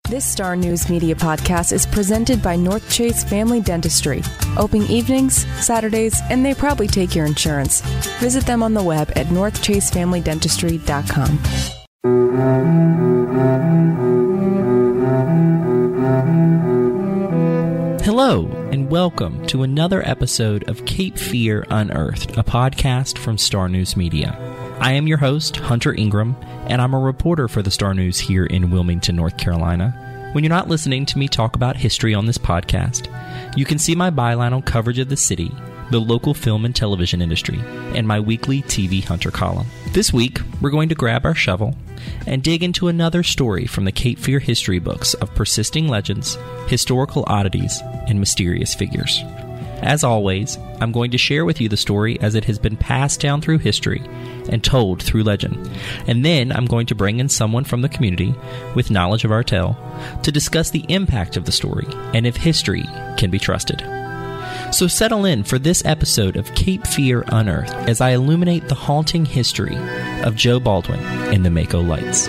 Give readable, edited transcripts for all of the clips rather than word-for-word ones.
This Star News Media podcast is presented by North Chase Family Dentistry. Open evenings, Saturdays, and they probably take your insurance. Visit them on the web at northchasefamilydentistry.com. Hello, and welcome to another episode of Cape Fear Unearthed, a podcast from Star News Media. I am your host, Hunter Ingram, and I'm a reporter for the Star News here in Wilmington, North Carolina. When you're not listening to me talk about history on this podcast, you can see my byline on coverage of the city, the local film and television industry, and my weekly TV Hunter column. This week, we're going to grab our shovel and dig into another story from the Cape Fear history books of persisting legends, historical oddities, and mysterious figures. As always, I'm going to share with you the story as it has been passed down through history and told through legend. And then I'm going to bring in someone from the community with knowledge of our tale to discuss the impact of the story and if history can be trusted. So settle in for this episode of Cape Fear Unearthed as I illuminate the haunting history of Joe Baldwin and the Mako Lights.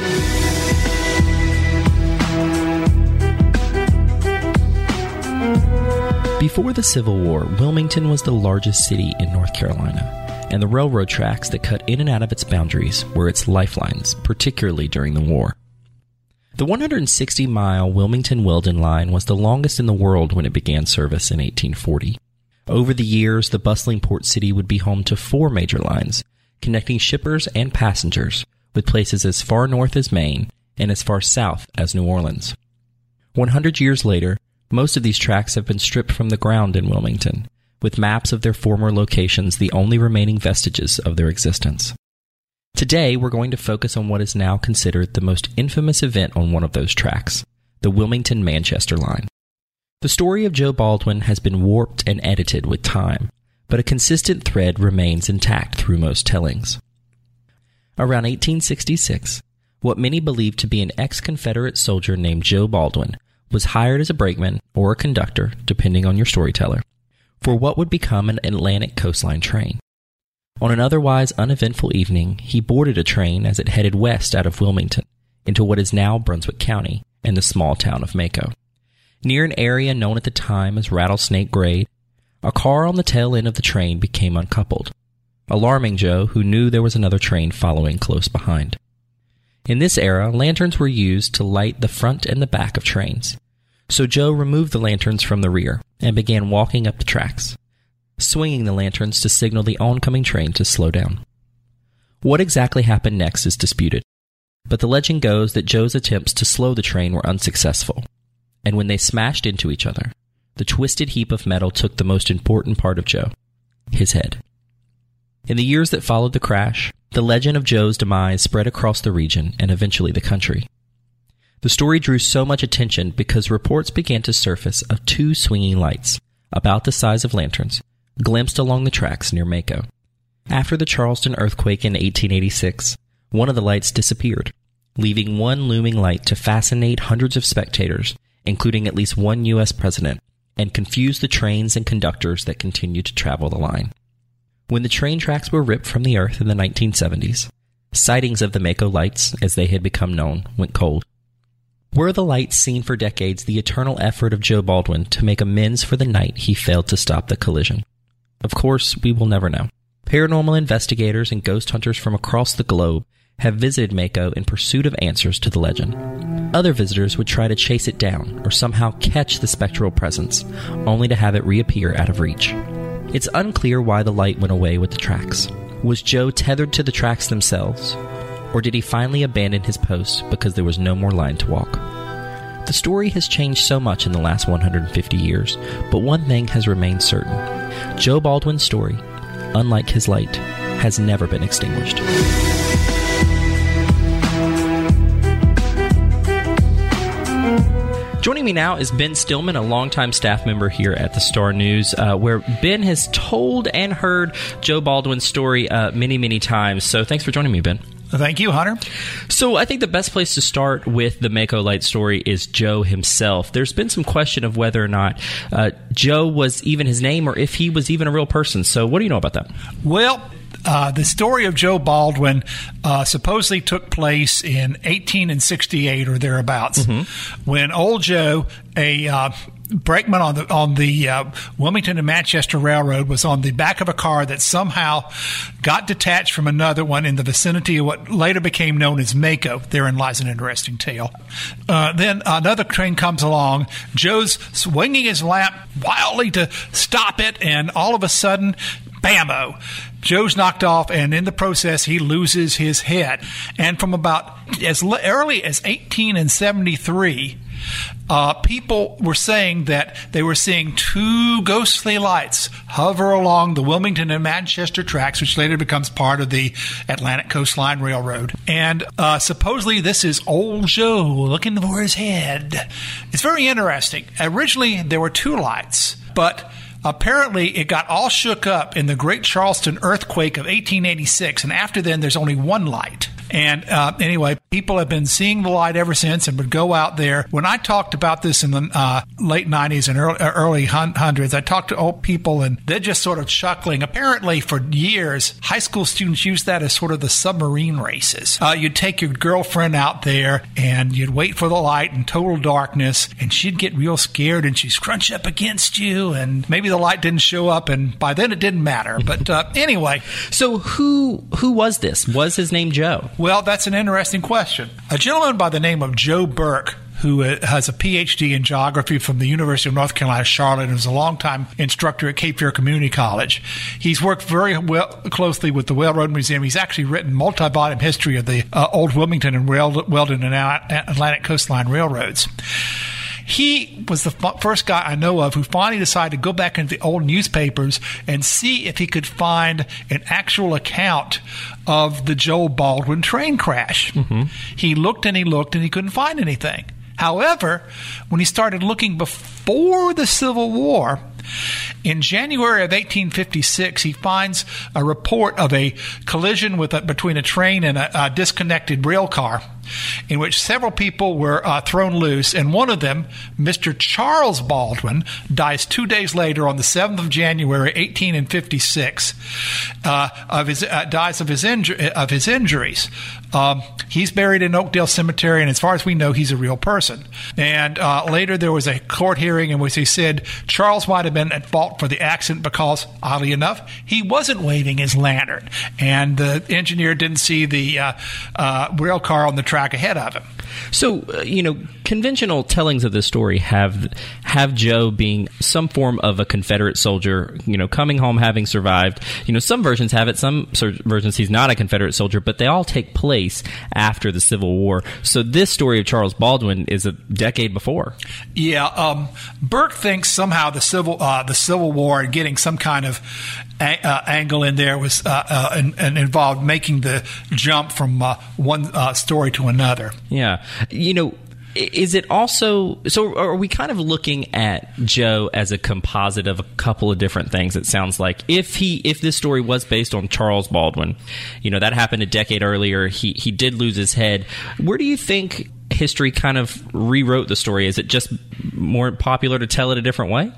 Before the Civil War, Wilmington was the largest city in North Carolina, and the railroad tracks that cut in and out of its boundaries were its lifelines, particularly during the war. The 160-mile Wilmington-Weldon line was the longest in the world when it began service in 1840. Over the years, the bustling port city would be home to 4 major lines, connecting shippers and passengers with places as far north as Maine and as far south as New Orleans. 100 years later, most of these tracks have been stripped from the ground in Wilmington, with maps of their former locations the only remaining vestiges of their existence. Today, we're going to focus on what is now considered the most infamous event on one of those tracks, the Wilmington-Manchester line. The story of Joe Baldwin has been warped and edited with time, but a consistent thread remains intact through most tellings. Around 1866, what many believe to be an ex-Confederate soldier named Joe Baldwin was hired as a brakeman or a conductor, depending on your storyteller, for what would become an Atlantic coastline train. On an otherwise uneventful evening, he boarded a train as it headed west out of Wilmington into what is now Brunswick County and the small town of Mako. Near an area known at the time as Rattlesnake Grade, a car on the tail end of the train became uncoupled, alarming Joe, who knew there was another train following close behind. In this era, lanterns were used to light the front and the back of trains, so Joe removed the lanterns from the rear and began walking up the tracks, swinging the lanterns to signal the oncoming train to slow down. What exactly happened next is disputed, but the legend goes that Joe's attempts to slow the train were unsuccessful, and when they smashed into each other, the twisted heap of metal took the most important part of Joe, his head. In the years that followed the crash, the legend of Joe's demise spread across the region and eventually the country. The story drew so much attention because reports began to surface of 2 swinging lights, about the size of lanterns, glimpsed along the tracks near Mako. After the Charleston earthquake in 1886, one of the lights disappeared, leaving one looming light to fascinate hundreds of spectators, including at least one U.S. president, and confuse the trains and conductors that continued to travel the line. When the train tracks were ripped from the earth in the 1970s, sightings of the Mako Lights, as they had become known, went cold. Were the lights seen for decades the eternal effort of Joe Baldwin to make amends for the night he failed to stop the collision? Of course, we will never know. Paranormal investigators and ghost hunters from across the globe have visited Mako in pursuit of answers to the legend. Other visitors would try to chase it down or somehow catch the spectral presence, only to have it reappear out of reach. It's unclear why the light went away with the tracks. Was Joe tethered to the tracks themselves? Or did he finally abandon his post because there was no more line to walk? The story has changed so much in the last 150 years, but one thing has remained certain. Joe Baldwin's story, unlike his light, has never been extinguished. Joining me now is Ben Stillman, a longtime staff member here at the Star News, where Ben has told and heard Joe Baldwin's story many, many times. So thanks for joining me, Ben. Thank you, Hunter. So I think the best place to start with the Mako Light story is Joe himself. There's been some question of whether or not Joe was even his name or if he was even a real person. So what do you know about that? Well, The story of Joe Baldwin supposedly took place in 1868 or thereabouts, when old Joe, a brakeman on the Wilmington and Manchester Railroad, was on the back of a car that somehow got detached from another one in the vicinity of what later became known as Mako. Therein lies an interesting tale. Then another train comes along. Joe's swinging his lamp wildly to stop it, and all of a sudden, bammo! Joe's knocked off, and in the process, he loses his head. And from about as early as 1873, people were saying that they were seeing two ghostly lights hover along the Wilmington and Manchester tracks, which later becomes part of the Atlantic Coastline Railroad. And supposedly this is old Joe looking for his head. It's very interesting. Originally, there were two lights, but apparently, it got all shook up in the Great Charleston earthquake of 1886, and after then, there's only one light. And anyway, people have been seeing the light ever since and would go out there. When I talked about this in the late 90s and early hundreds, I talked to old people, and they're just sort of chuckling. Apparently, for years, high school students used that as sort of the submarine races. You'd take your girlfriend out there, and you'd wait for the light in total darkness, and she'd get real scared, and she'd scrunch up against you, and maybe the light didn't show up, and by then it didn't matter. But anyway. So who was this? Was his name Joe? Well, that's an interesting question. A gentleman by the name of Joe Burke, who has a Ph.D. in geography from the University of North Carolina, Charlotte, and is a longtime instructor at Cape Fear Community College. He's worked very closely with the Railroad Museum. He's actually written multi-volume history of the old Wilmington and Weldon and Atlantic Coastline Railroads. He was the first guy I know of who finally decided to go back into the old newspapers and see if he could find an actual account of the Joe Baldwin train crash. He looked and he couldn't find anything. However, when he started looking before the Civil War, in January of 1856, he finds a report of a collision between a train and a disconnected rail car, in which several people were thrown loose, and one of them, Mr. Charles Baldwin, dies 2 days later on the 7th of January, 1856. Dies of his injuries. He's buried in Oakdale Cemetery, and as far as we know, he's a real person. And later there was a court hearing in which they said Charles might have been at fault for the accident because, oddly enough, he wasn't waving his lantern, and the engineer didn't see the rail car on the track ahead of him. So, conventional tellings of this story have Joe being some form of a Confederate soldier, coming home having survived. Some versions have it, some versions he's not a Confederate soldier, but they all take place after the Civil War. So this story of Charles Baldwin is a decade before. Yeah, Burke thinks somehow the Civil War and getting some kind of angle in there was and involved making the jump from one story to another. Yeah. Is it also, so are we kind of looking at Joe as a composite of a couple of different things, it sounds like? If this story was based on Charles Baldwin, that happened a decade earlier, he did lose his head. Where do you think history kind of rewrote the story? Is it just more popular to tell it a different way?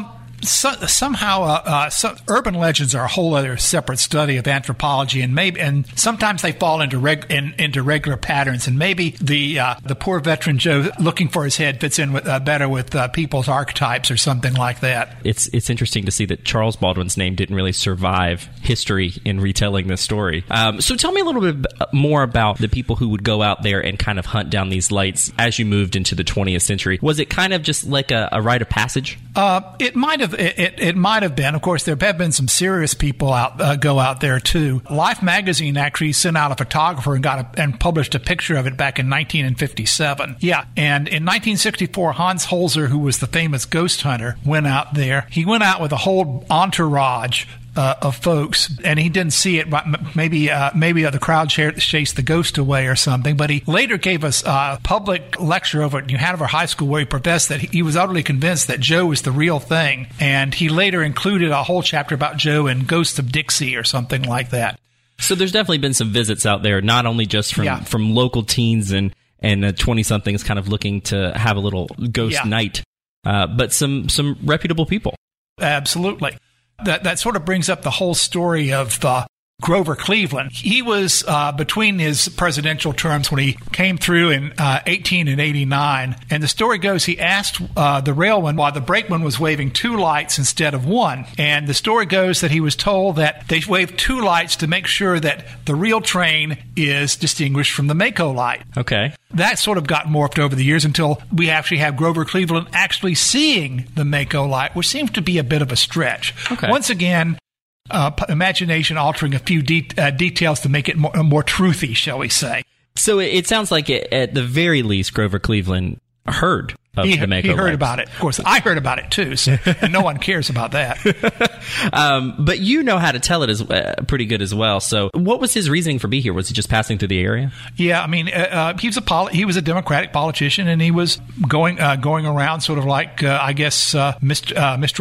Somehow, urban legends are a whole other separate study of anthropology, and sometimes they fall into regular patterns. And maybe the poor veteran Joe looking for his head fits in better with people's archetypes or something like that. It's interesting to see that Charles Baldwin's name didn't really survive history in retelling this story. So tell me a little bit more about the people who would go out there and kind of hunt down these lights as you moved into the 20th century. Was it kind of just like a rite of passage? It might have. It might have been. Of course, there have been some serious people go out there too. Life magazine actually sent out a photographer and published a picture of it back in 1957. Yeah, and in 1964, Hans Holzer, who was the famous ghost hunter, went out there. He went out with a whole entourage of folks, and he didn't see it. Maybe the crowd chased the ghost away or something. But he later gave us a public lecture over at New Hanover High School where he professed that he was utterly convinced that Joe was the real thing. And he later included a whole chapter about Joe in Ghosts of Dixie or something like that. So there's definitely been some visits out there, not only just from local teens and 20-somethings kind of looking to have a little ghost night, but some reputable people. Absolutely. That sort of brings up the whole story of Grover Cleveland. He was between his presidential terms when he came through in 18 and 89. And the story goes he asked the railman why the brakeman was waving 2 lights instead of 1. And the story goes that he was told that they waved 2 lights to make sure that the real train is distinguished from the Mako light. Okay. That sort of got morphed over the years until we actually have Grover Cleveland actually seeing the Mako light, which seems to be a bit of a stretch. Okay. Once again, imagination altering a few details to make it more truthy, shall we say. So it sounds like at the very least, Grover Cleveland heard of the Mako He heard lights. about it. Of course, I heard about it too, so, and no one cares about that. But you know how to tell it pretty good as well. So what was his reasoning for being here? Was he just passing through the area? Yeah, I mean, he was a Democratic politician, and he was going around sort of like, I guess, Mr.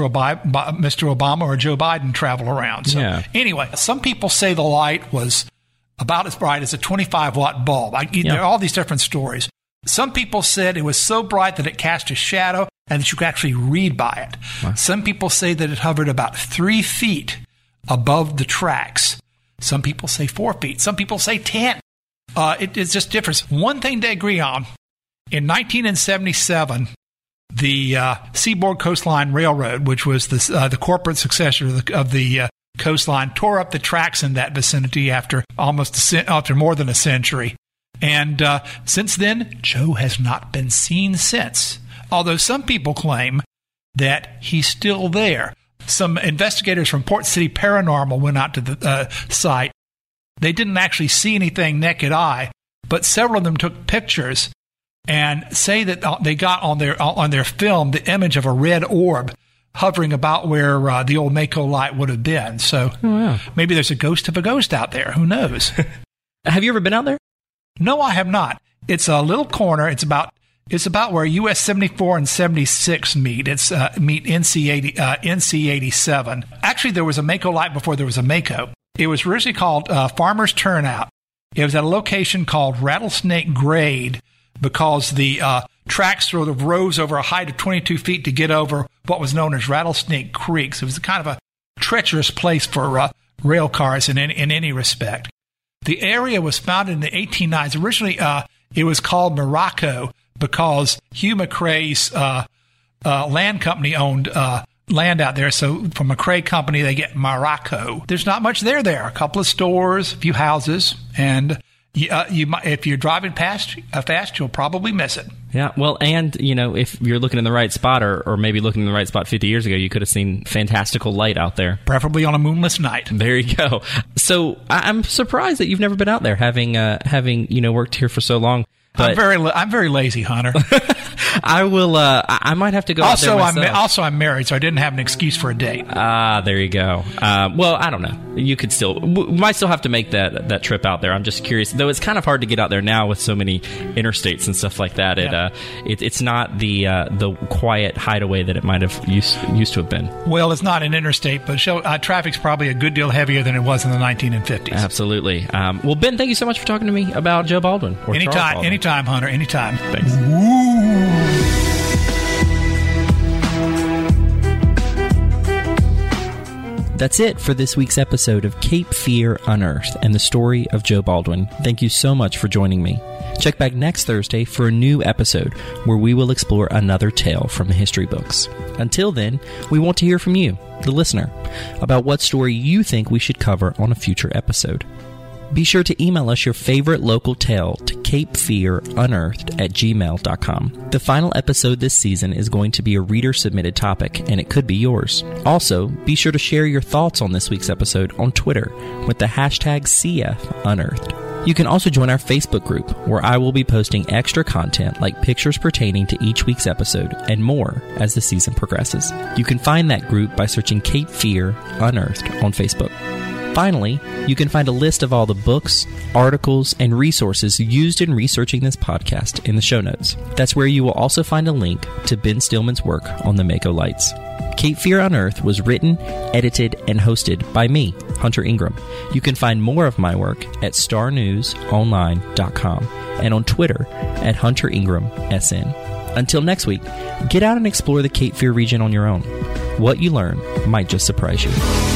Obama or Joe Biden travel around. So Anyway, some people say the light was about as bright as a 25-watt bulb. There are all these different stories. Some people said it was so bright that it cast a shadow and that you could actually read by it. Wow. Some people say that it hovered about 3 feet above the tracks. Some people say 4 feet. Some people say 10. It's just different. One thing they agree on, in 1977, the Seaboard Coastline Railroad, which was the corporate successor of the coastline, tore up the tracks in that vicinity after more than a century. And since then, Joe has not been seen since, although some people claim that he's still there. Some investigators from Port City Paranormal went out to the site. They didn't actually see anything naked eye, but several of them took pictures and say that they got on their film the image of a red orb hovering about where the old Mako light would have been. So maybe there's a ghost of a ghost out there. Who knows? Have you ever been out there? No, I have not. It's a little corner. It's about where US 74 and 76 meet. It's meet NC 87. Actually, there was a Mako light before there was a Mako. It was originally called Farmer's Turnout. It was at a location called Rattlesnake Grade because the tracks sort of rose over a height of 22 feet to get over what was known as Rattlesnake Creek. So it was kind of a treacherous place for rail cars in any respect. The area was founded in the 1890s. Originally, it was called Morocco because Hugh McRae's land company owned land out there. So from McRae Company, they get Morocco. There's not much there. A couple of stores, a few houses, and if you're driving fast, you'll probably miss it. Yeah, well, and, if you're looking in the right spot or maybe looking in the right spot 50 years ago, you could have seen fantastical light out there. Preferably on a moonless night. There you go. So I'm surprised that you've never been out there, having worked here for so long. But I'm very lazy, Hunter. I will. I might have to go out there myself. I'm married, so I didn't have an excuse for a date. There you go. Well, I don't know. You could might still have to make that trip out there. I'm just curious, though. It's kind of hard to get out there now with so many interstates and stuff like that. Yeah. It's not the quiet hideaway that it might have used to have been. Well, it's not an interstate, but traffic's probably a good deal heavier than it was in the 1950s. Absolutely. Well, Ben, thank you so much for talking to me about Joe Baldwin. Anytime, Hunter. Anytime. Thanks. That's it for this week's episode of Cape Fear Unearthed and the story of Joe Baldwin. Thank you so much for joining me. Check back next Thursday for a new episode where we will explore another tale from the history books. Until then, we want to hear from you, the listener, about what story you think we should cover on a future episode. Be sure to email us your favorite local tale to capefearunearthed@gmail.com. The final episode this season is going to be a reader-submitted topic, and it could be yours. Also, be sure to share your thoughts on this week's episode on Twitter with the hashtag CFUnearthed. You can also join our Facebook group, where I will be posting extra content like pictures pertaining to each week's episode and more as the season progresses. You can find that group by searching Cape Fear Unearthed on Facebook. Finally, you can find a list of all the books, articles, and resources used in researching this podcast in the show notes. That's where you will also find a link to Ben Stillman's work on the Mako lights. Cape Fear Unearthed was written, edited, and hosted by me, Hunter Ingram. You can find more of my work at starnewsonline.com and on Twitter at Hunter Ingram SN. Until next week, get out and explore the Cape Fear region on your own. What you learn might just surprise you.